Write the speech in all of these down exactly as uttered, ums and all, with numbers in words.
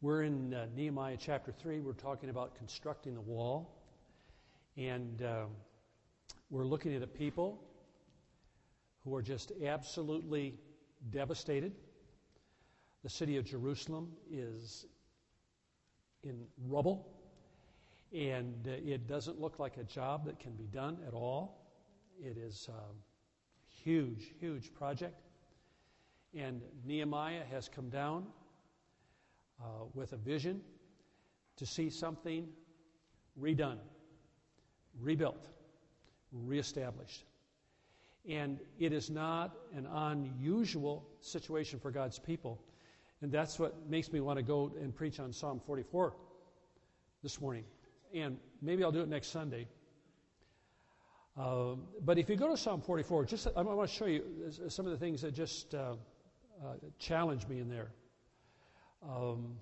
We're in uh, Nehemiah chapter three. We're talking about constructing the wall. And uh, we're looking at a people who are just absolutely devastated. The city of Jerusalem is in rubble. And uh, it doesn't look like a job that can be done at all. It is a huge, huge project. And Nehemiah has come down uh, with a vision to see something redone, rebuilt, reestablished. And it is not an unusual situation for God's people. And that's what makes me want to go and preach on Psalm forty-four this morning. And maybe I'll do it next Sunday. Uh, but if you go to Psalm forty-four, just I want to show you some of the things that just uh, uh, challenge me in there. Um,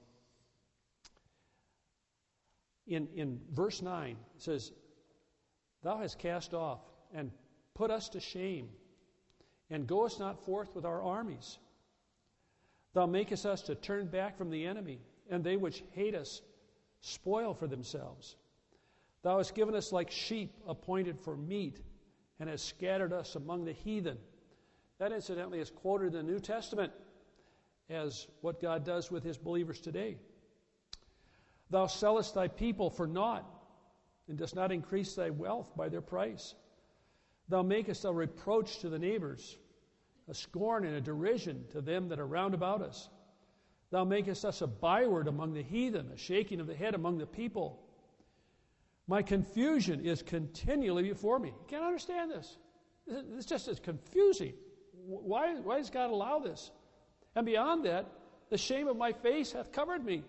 in in verse nine, it says, "Thou hast cast off and put us to shame, and goest not forth with our armies. Thou makest us to turn back from the enemy, and they which hate us spoil for themselves. Thou hast given us like sheep appointed for meat, and hast scattered us among the heathen." That, incidentally, is quoted in the New Testament as what God does with his believers today. "Thou sellest thy people for naught, and dost not increase thy wealth by their price. Thou makest a reproach to the neighbors, a scorn and a derision to them that are round about us. Thou makest us a byword among the heathen, a shaking of the head among the people. My confusion is continually before me." You can't understand this. It's just as confusing. Why, why does God allow this? "And beyond that, the shame of my face hath covered me.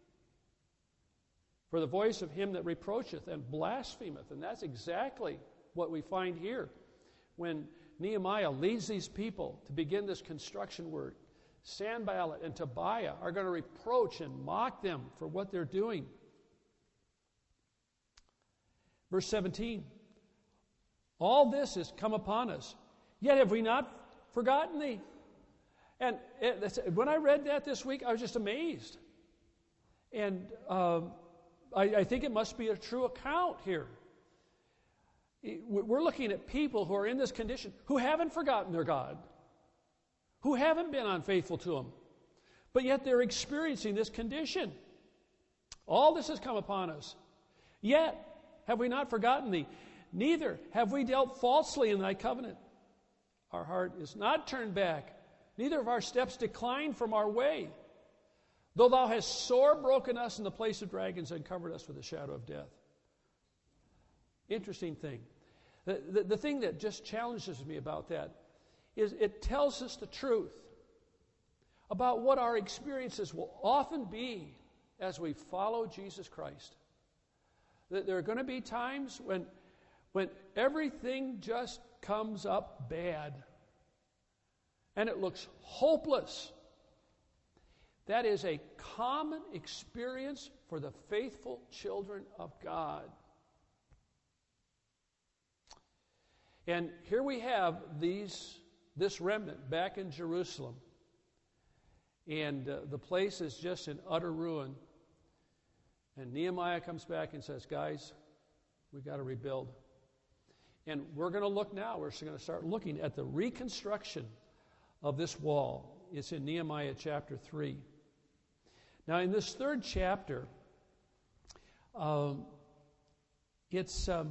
For the voice of him that reproacheth and blasphemeth." And that's exactly what we find here. When Nehemiah leads these people to begin this construction work, Sanballat and Tobiah are going to reproach and mock them for what they're doing. Verse seventeen, "All this has come upon us, yet have we not forgotten thee." And it, when I read that this week, I was just amazed. And um, I, I think it must be a true account here. We're looking at people who are in this condition, who haven't forgotten their God, who haven't been unfaithful to him, but yet they're experiencing this condition. "All this has come upon us, yet have we not forgotten thee? Neither have we dealt falsely in thy covenant. Our heart is not turned back, neither have our steps declined from our way. Though thou hast sore broken us in the place of dragons and covered us with the shadow of death." Interesting thing. The, the, the thing that just challenges me about that is it tells us the truth about what our experiences will often be as we follow Jesus Christ. That there are going to be times when, when everything just comes up bad and it looks hopeless. That is a common experience for the faithful children of God. And here we have these this remnant back in Jerusalem. And uh, the place is just in utter ruin. And Nehemiah comes back and says, "Guys, we've got to rebuild." And we're going to look now, we're going to start looking at the reconstruction of this wall. It's in Nehemiah chapter three. Now, in this third chapter, um, it's um,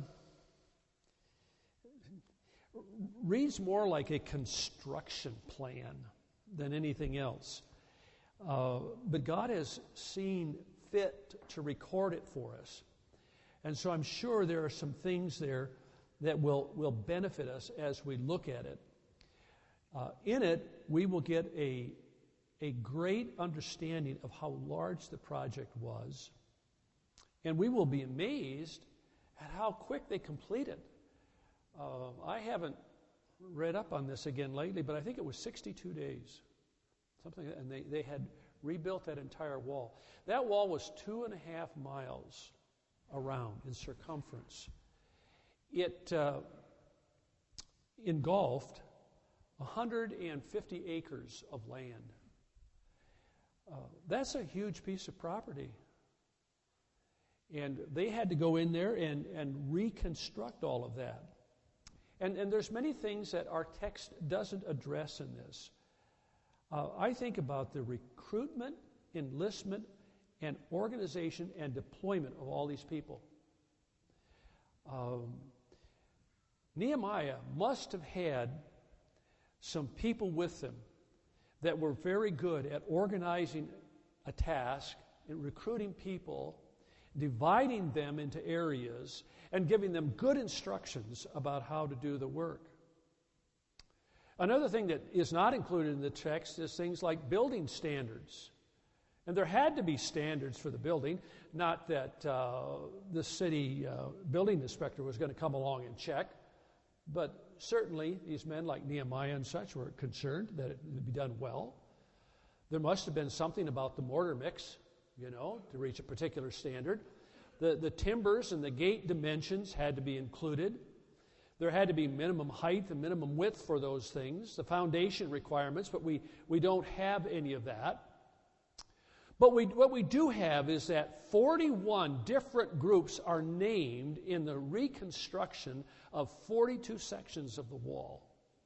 reads more like a construction plan than anything else. Uh, but God has seen fit to record it for us. And so I'm sure there are some things there that will, will benefit us as we look at it. Uh, in it, we will get a, a great understanding of how large the project was. And we will be amazed at how quick they completed. Uh, I haven't read up on this again lately, but I think it was sixty-two days. Something, like that, and they, they had rebuilt that entire wall. That wall was two and a half miles around in circumference. It uh, engulfed one hundred fifty acres of land. Uh, that's a huge piece of property. And they had to go in there and, and reconstruct all of that. And, and there's many things that our text doesn't address in this. Uh, I think about the recruitment, enlistment, and organization and deployment of all these people. Um, Nehemiah must have had some people with them that were very good at organizing a task and recruiting people, dividing them into areas, and giving them good instructions about how to do the work. Another thing that is not included in the text is things like building standards. And there had to be standards for the building, not that uh, the city uh, building inspector was going to come along and check, but certainly these men like Nehemiah and such were concerned that it would be done well. There must have been something about the mortar mix, you know, to reach a particular standard. The, the timbers and the gate dimensions had to be included. There had to be minimum height and minimum width for those things, the foundation requirements, but we, we don't have any of that. But we, what we do have is that forty-one different groups are named in the reconstruction of forty-two sections of the wall.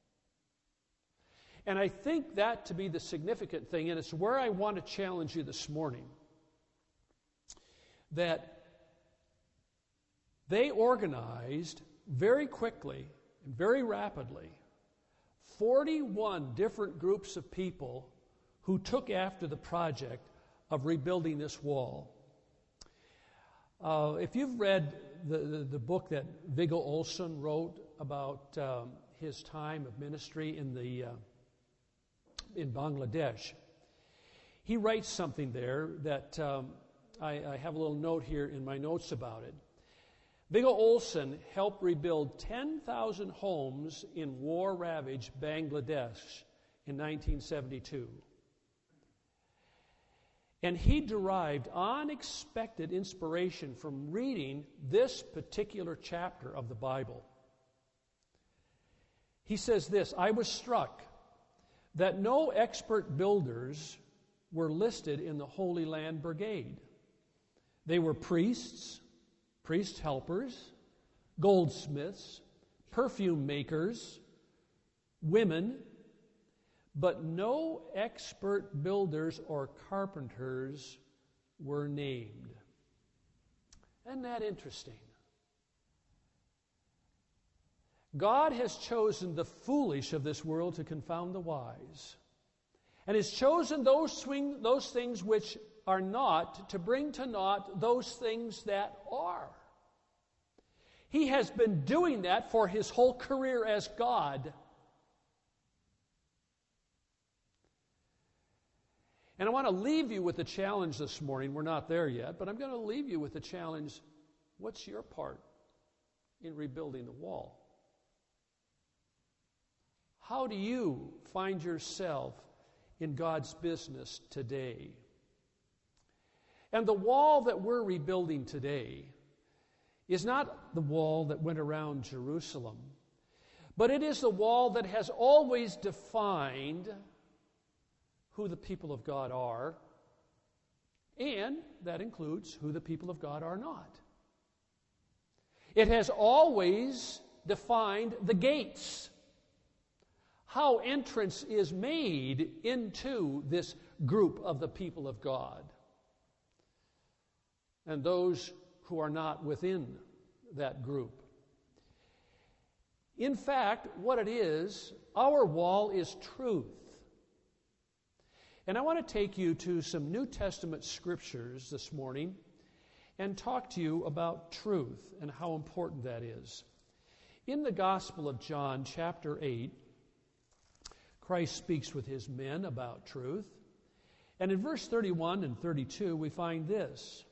And I think that to be the significant thing, and it's where I want to challenge you this morning, that they organized very quickly and very rapidly forty-one different groups of people who took after the project of rebuilding this wall. Uh, if you've read the, the, the book that Viggo Olson wrote about um, his time of ministry in the uh, in Bangladesh, he writes something there that um, I, I have a little note here in my notes about it. Viggo Olson helped rebuild ten thousand homes in war-ravaged Bangladesh in nineteen seventy-two. And he derived unexpected inspiration from reading this particular chapter of the Bible. He says this, "I was struck that no expert builders were listed in the Holy Land Brigade. They were priests, priest helpers, goldsmiths, perfume makers, women, but no expert builders or carpenters were named." Isn't that interesting? God has chosen the foolish of this world to confound the wise, and has chosen those, swing, those things which are not to bring to naught those things that are. He has been doing that for his whole career as God. And I want to leave you with a challenge this morning. We're not there yet, but I'm going to leave you with a challenge. What's your part in rebuilding the wall? How do you find yourself in God's business today? And the wall that we're rebuilding today is not the wall that went around Jerusalem, but it is the wall that has always defined who the people of God are, and that includes who the people of God are not. It has always defined the gates, how entrance is made into this group of the people of God, and those who are not within that group. In fact, what it is, our wall is truth. And I want to take you to some New Testament scriptures this morning and talk to you about truth and how important that is. In the Gospel of John, chapter eight, Christ speaks with his men about truth. And in verse thirty-one and thirty-two, we find this.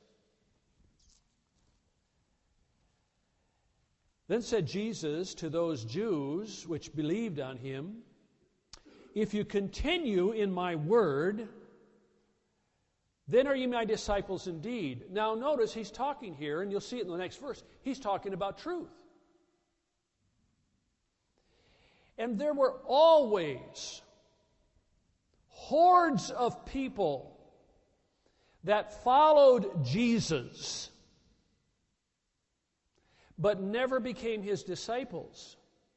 "Then said Jesus to those Jews which believed on him, If you continue in my word, then are you my disciples indeed." Now notice he's talking here, and you'll see it in the next verse. He's talking about truth. And there were always hordes of people that followed Jesus but never became his disciples.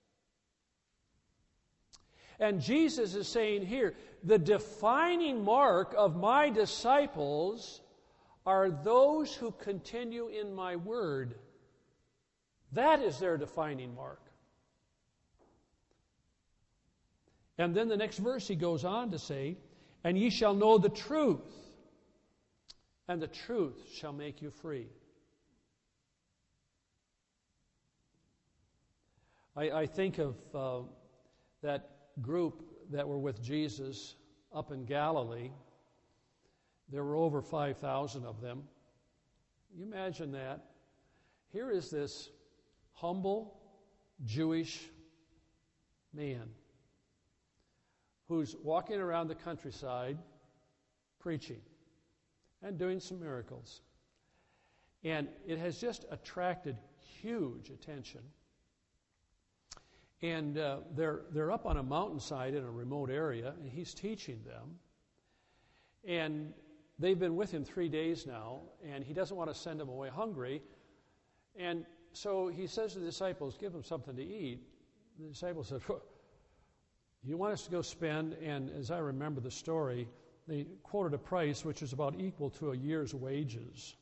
And Jesus is saying here, the defining mark of my disciples are those who continue in my word. That is their defining mark. And then the next verse he goes on to say, and ye shall know the truth, and the truth shall make you free. I, I think of uh, that group that were with Jesus up in Galilee. There were over five thousand of them. You imagine that. Here is this humble Jewish man who's walking around the countryside preaching and doing some miracles. And it has just attracted huge attention. And uh, they're, they're up on a mountainside in a remote area, and he's teaching them. And they've been with him three days now, and he doesn't want to send them away hungry. And so he says to the disciples, give them something to eat. The disciples said, you want us to go spend, and as I remember the story, they quoted a price which is about equal to a year's wages.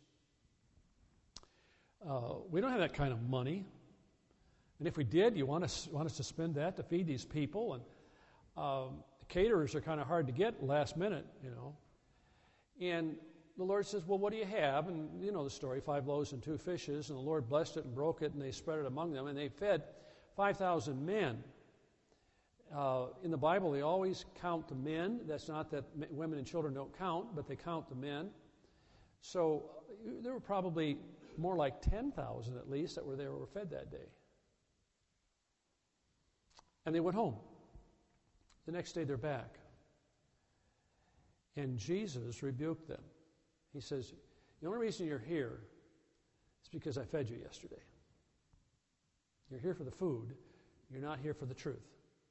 Uh, we don't have that kind of money. And if we did, you want us, want us to spend that to feed these people? And um, caterers are kind of hard to get last minute, you know. And the Lord says, well, what do you have? And you know the story, five loaves and two fishes. And the Lord blessed it and broke it, and they spread it among them. And they fed five thousand men. Uh, in the Bible, they always count the men. That's not that women and children don't count, but they count the men. So there were probably more like ten thousand at least that were there were fed that day. And they went home. The next day they're back. And Jesus rebuked them. He says, the only reason you're here is because I fed you yesterday. You're here for the food. You're not here for the truth.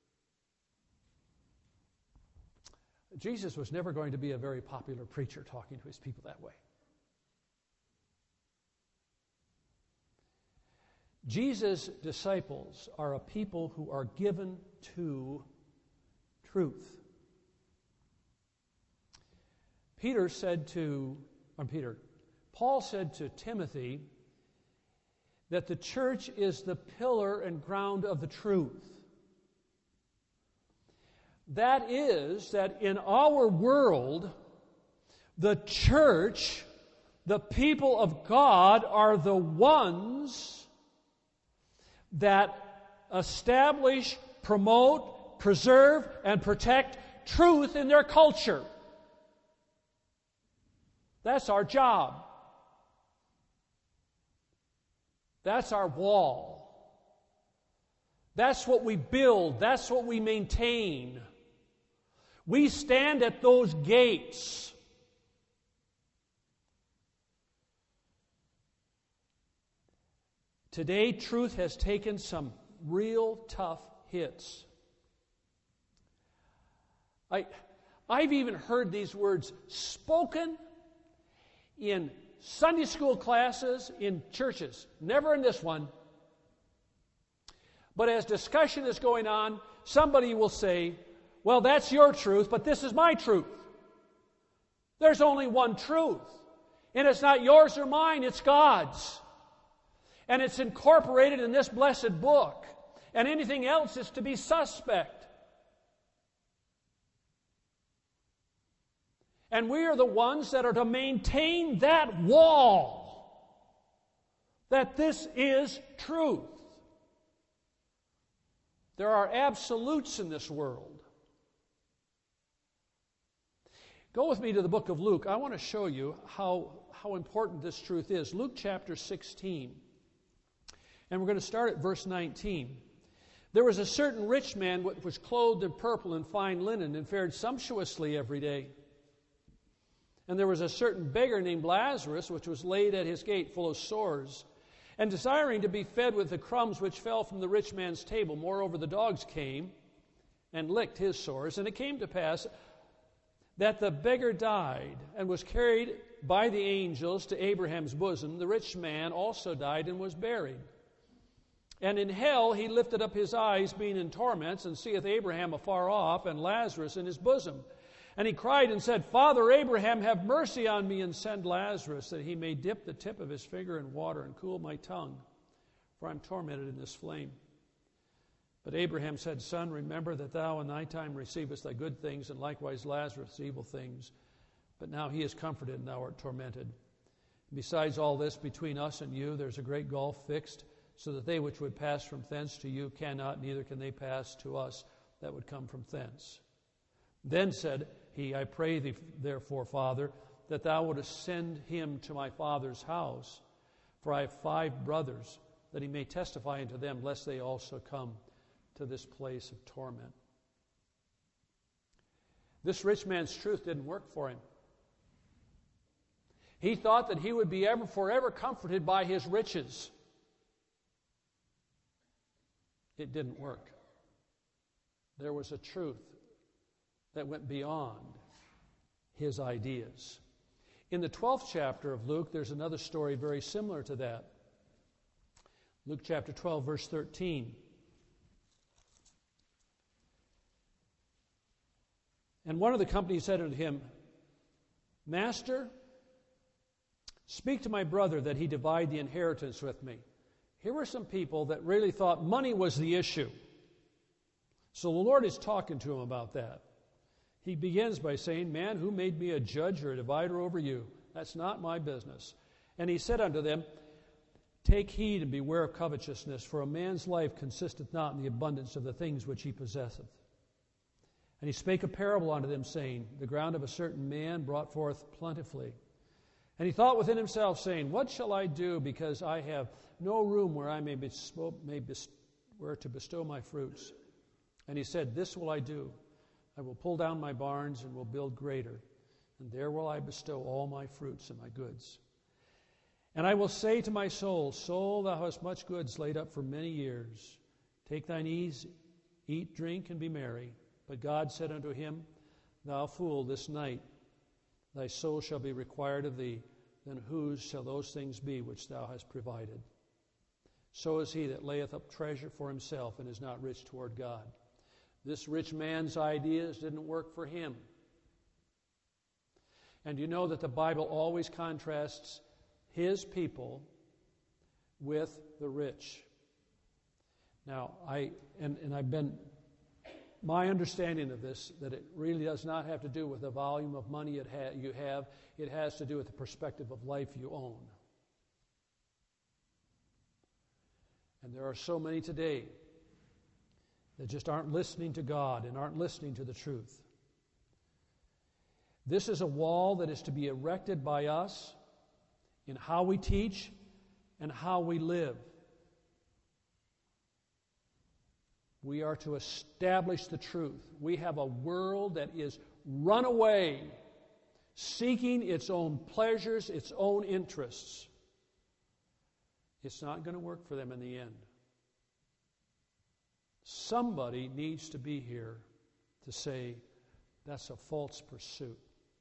Jesus was never going to be a very popular preacher talking to his people that way. Jesus' disciples are a people who are given to truth. Peter said to, or Peter, Paul said to Timothy that the church is the pillar and ground of the truth. That is, that in our world, the church, the people of God, are the ones that establish, promote, preserve, and protect truth in their culture. That's our job. That's our wall. That's what we build. That's what we maintain. We stand at those gates. Today, truth has taken some real tough hits. I, I've even heard these words spoken in Sunday school classes, in churches. Never in this one. But as discussion is going on, somebody will say, well, that's your truth, but this is my truth. There's only one truth. And it's not yours or mine, it's God's. And it's incorporated in this blessed book. And anything else is to be suspect. And we are the ones that are to maintain that wall. That this is truth. There are absolutes in this world. Go with me to the book of Luke. I want to show you how, how important this truth is. Luke chapter sixteen. And we're going to start at verse nineteen. There was a certain rich man which was clothed in purple and fine linen and fared sumptuously every day. And there was a certain beggar named Lazarus which was laid at his gate full of sores, and desiring to be fed with the crumbs which fell from the rich man's table. Moreover, the dogs came and licked his sores. And it came to pass that the beggar died and was carried by the angels to Abraham's bosom, the rich man also died and was buried. And in hell he lifted up his eyes, being in torments, and seeth Abraham afar off, and Lazarus in his bosom. And he cried and said, Father Abraham, have mercy on me, and send Lazarus, that he may dip the tip of his finger in water, and cool my tongue, for I am tormented in this flame. But Abraham said, Son, remember that thou in thy time receivest thy good things, and likewise Lazarus evil things. But now he is comforted, and thou art tormented. Besides all this, between us and you there is a great gulf fixed, so that they which would pass from thence to you cannot, neither can they pass to us that would come from thence. Then said he, I pray thee, therefore, Father, that thou wouldest send him to my father's house, for I have five brothers, that he may testify unto them, lest they also come to this place of torment. This rich man's truth didn't work for him. He thought that he would be ever forever comforted by his riches. It didn't work. There was a truth that went beyond his ideas. In the twelfth chapter of Luke, there's another story very similar to that. Luke chapter twelve, verse thirteen. And one of the company said unto him, Master, speak to my brother that he divide the inheritance with me. Here were some people that really thought money was the issue. So the Lord is talking to him about that. He begins by saying, Man, who made me a judge or a divider over you? That's not my business. And he said unto them, Take heed and beware of covetousness, for a man's life consisteth not in the abundance of the things which he possesseth. And he spake a parable unto them, saying, The ground of a certain man brought forth plentifully. And he thought within himself, saying, What shall I do, because I have no room where I may, bestow, may bestow, where to bestow my fruits? And he said, This will I do. I will pull down my barns and will build greater, and there will I bestow all my fruits and my goods. And I will say to my soul, Soul, thou hast much goods laid up for many years. Take thine ease, eat, drink, and be merry. But God said unto him, Thou fool, this night thy soul shall be required of thee. Then whose shall those things be which thou hast provided? So is he that layeth up treasure for himself and is not rich toward God. This rich man's ideas didn't work for him. And you know that the Bible always contrasts his people with the rich. Now, I and, and I've been my understanding of this, that it really does not have to do with the volume of money it ha- you have. It has to do with the perspective of life you own. And there are so many today that just aren't listening to God and aren't listening to the truth. This is a wall that is to be erected by us in how we teach and how we live. We are to establish the truth. We have a world that is run away, seeking its own pleasures, its own interests. It's not going to work for them in the end. Somebody needs to be here to say, that's a false pursuit.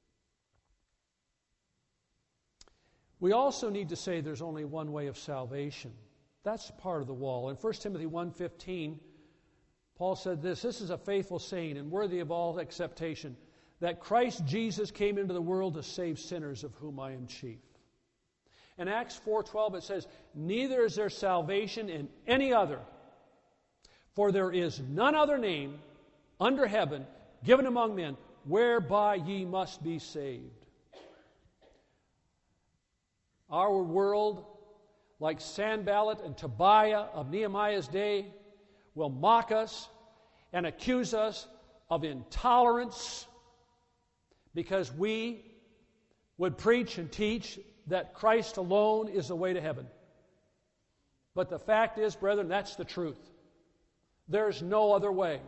We also need to say there's only one way of salvation. That's part of the wall. In First Timothy one fifteen, Paul said this, This is a faithful saying and worthy of all acceptation, that Christ Jesus came into the world to save sinners, of whom I am chief. In Acts four twelve it says, Neither is there salvation in any other, for there is none other name under heaven given among men whereby ye must be saved. Our world, like Sanballat and Tobiah of Nehemiah's day, will mock us and accuse us of intolerance because we would preach and teach that Christ alone is the way to heaven. But the fact is, brethren, that's the truth. There's no other way.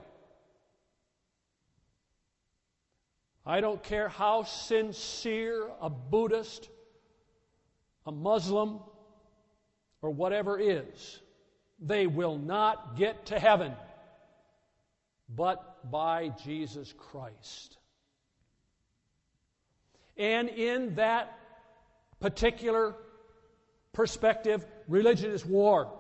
I don't care how sincere a Buddhist, a Muslim, or whatever is, they will not get to heaven but by Jesus Christ. And in that particular perspective, religion is war.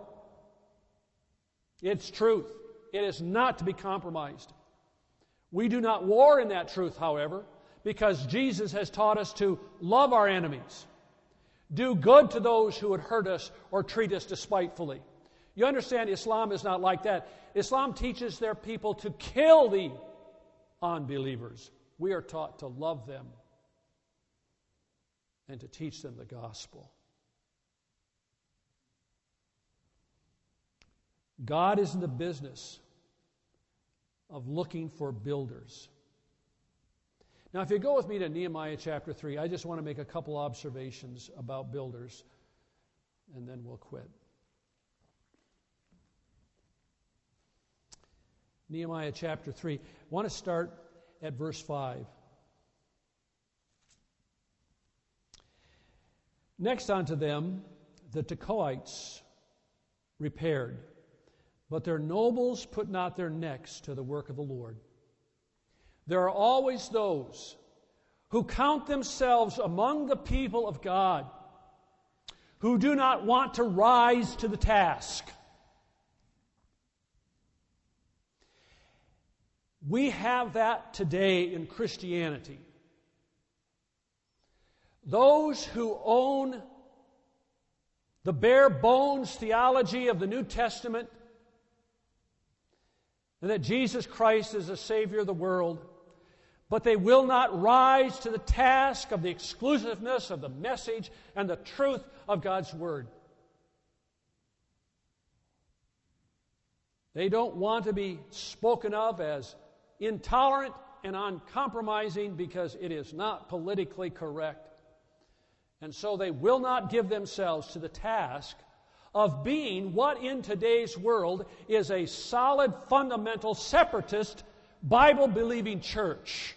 It's truth. It is not to be compromised. We do not war in that truth, however, because Jesus has taught us to love our enemies, do good to those who would hurt us or treat us despitefully. You understand, Islam is not like that. Islam teaches their people to kill the unbelievers. We are taught to love them and to teach them the gospel. God is in the business of looking for builders. Now, if you go with me to Nehemiah chapter three, I just want to make a couple observations about builders, and then we'll quit. Nehemiah chapter three. I want to start at verse five. Next unto them, the Tekoites repaired, but their nobles put not their necks to the work of the Lord. There are always those who count themselves among the people of God, who do not want to rise to the task. We have that today in Christianity. Those who own the bare bones theology of the New Testament, and that Jesus Christ is the Savior of the world, but they will not rise to the task of the exclusiveness of the message and the truth of God's Word. They don't want to be spoken of as intolerant and uncompromising because it is not politically correct. And so they will not give themselves to the task of being what in today's world is a solid, fundamental, separatist, Bible-believing church.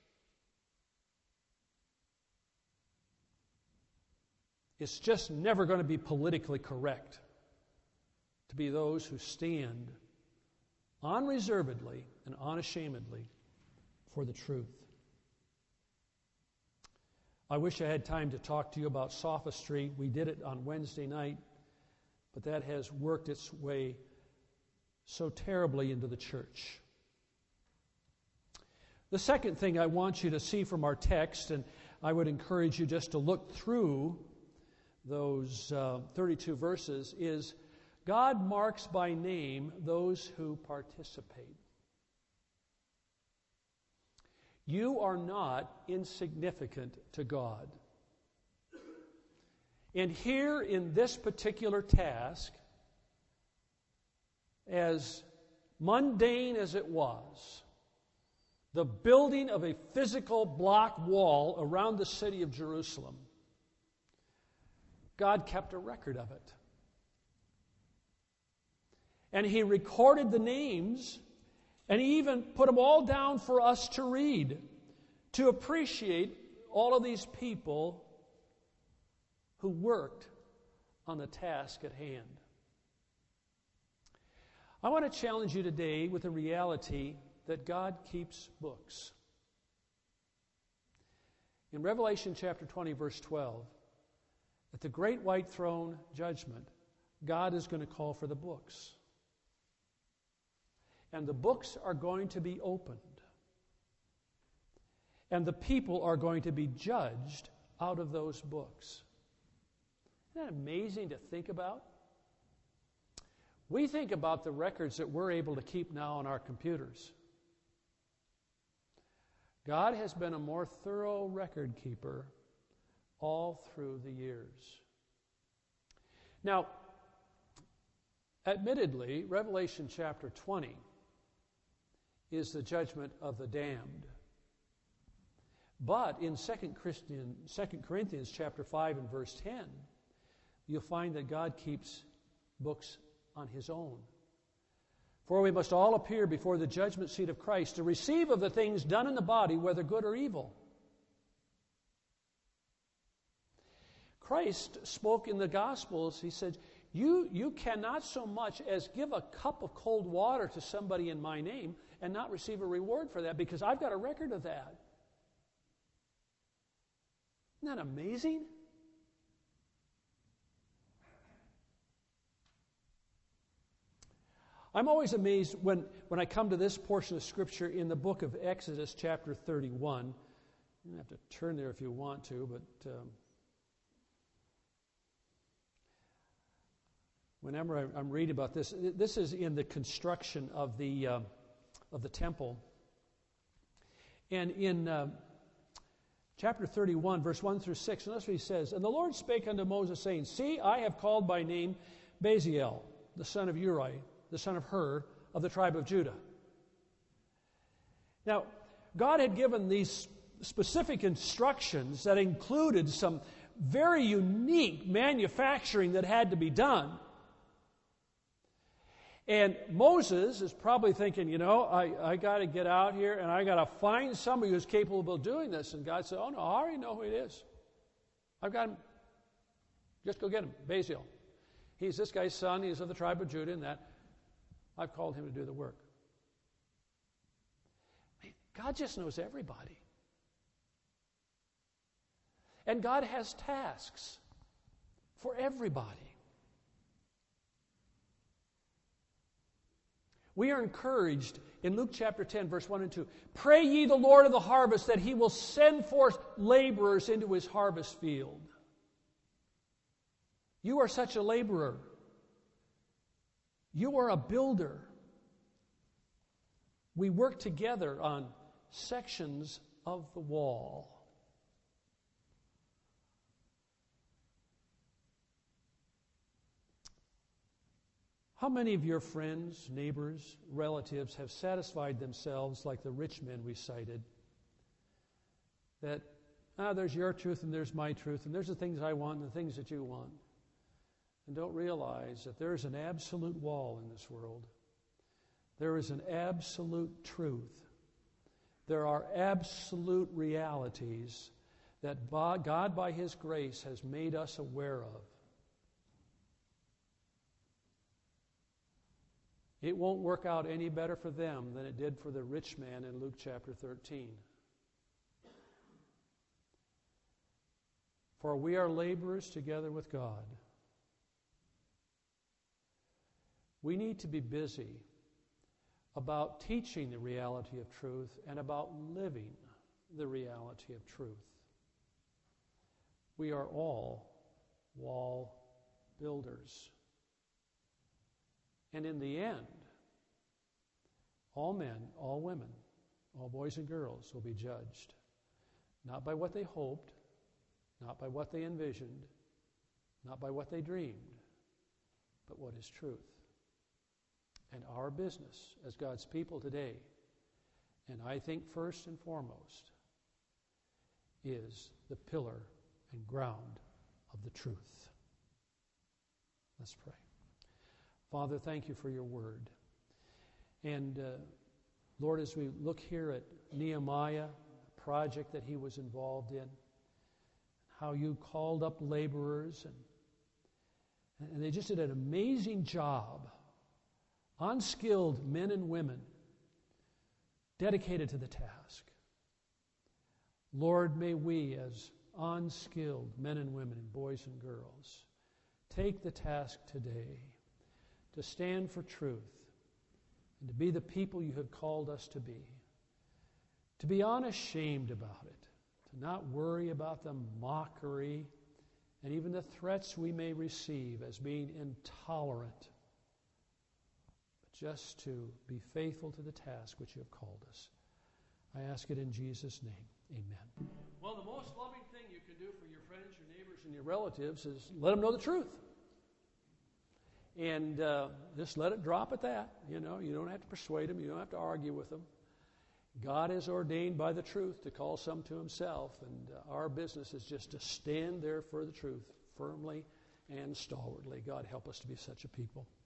It's just never going to be politically correct to be those who stand unreservedly and unashamedly for the truth. I wish I had time to talk to you about sophistry. We did it on Wednesday night, but that has worked its way so terribly into the church. The second thing I want you to see from our text, and I would encourage you just to look through those uh, thirty-two verses, is God marks by name those who participate. You are not insignificant to God. And here in this particular task, as mundane as it was, the building of a physical block wall around the city of Jerusalem, God kept a record of it. And He recorded the names, and He even put them all down for us to read, to appreciate all of these people who worked on the task at hand. I want to challenge you today with the reality that God keeps books. In Revelation chapter twenty, verse twelve, at the great white throne judgment, God is going to call for the books. And the books are going to be opened. And the people are going to be judged out of those books. Isn't that amazing to think about? We think about the records that we're able to keep now on our computers. God has been a more thorough record keeper all through the years. Now, admittedly, Revelation chapter twenty is the judgment of the damned. But in Second Corinthians chapter five and verse ten, you'll find that God keeps books on His own. For we must all appear before the judgment seat of Christ to receive of the things done in the body, whether good or evil. Christ spoke in the Gospels, He said, you, you cannot so much as give a cup of cold water to somebody in my name and not receive a reward for that, because I've got a record of that. Isn't that amazing? I'm always amazed when, when I come to this portion of Scripture in the book of Exodus, chapter thirty-one. You don't have to turn there if you want to, but um, whenever I, I'm reading about this, this is in the construction of the uh, of the temple. And in uh, chapter thirty-one, verse one through six, and that's what he says. And the Lord spake unto Moses, saying, See, I have called by name Bezaleel, the son of Uri, the son of Hur, of the tribe of Judah. Now, God had given these specific instructions that included some very unique manufacturing that had to be done. And Moses is probably thinking, you know, I, I got to get out here and I got to find somebody who's capable of doing this. And God said, oh, no, I already know who it is. I've got him. Just go get him, Bezaleel. He's this guy's son. He's of the tribe of Judah, and that I've called him to do the work. God just knows everybody. And God has tasks for everybody. We are encouraged in Luke chapter ten, verse one and two. Pray ye the Lord of the harvest that he will send forth laborers into his harvest field. You are such a laborer. You are a builder. We work together on sections of the wall. How many of your friends, neighbors, relatives have satisfied themselves like the rich men we cited? That, ah, there's your truth and there's my truth, and there's the things I want and the things that you want. And don't realize that there is an absolute wall in this world. There is an absolute truth. There are absolute realities that God, by His grace, has made us aware of. It won't work out any better for them than it did for the rich man in Luke chapter thirteen. For we are laborers together with God. We need to be busy about teaching the reality of truth and about living the reality of truth. We are all wall builders. And in the end, all men, all women, all boys and girls will be judged, not by what they hoped, not by what they envisioned, not by what they dreamed, but what is truth. And our business as God's people today, and I think first and foremost, is the pillar and ground of the truth. Let's pray. Father, thank you for your word. And uh, Lord, as we look here at Nehemiah, a project that he was involved in, how you called up laborers, and, and they just did an amazing job. Unskilled men and women dedicated to the task. Lord, may we, as unskilled men and women, boys and girls, take the task today to stand for truth and to be the people you have called us to be, to be unashamed about it, to not worry about the mockery and even the threats we may receive as being intolerant, but just to be faithful to the task which you have called us. I ask it in Jesus' name. Amen. Well, the most loving thing you can do for your friends, your neighbors, and your relatives is let them know the truth. And uh, just let it drop at that. You know, you don't have to persuade them. You don't have to argue with them. God is ordained by the truth to call some to himself. And uh, our business is just to stand there for the truth firmly and stalwartly. God help us to be such a people.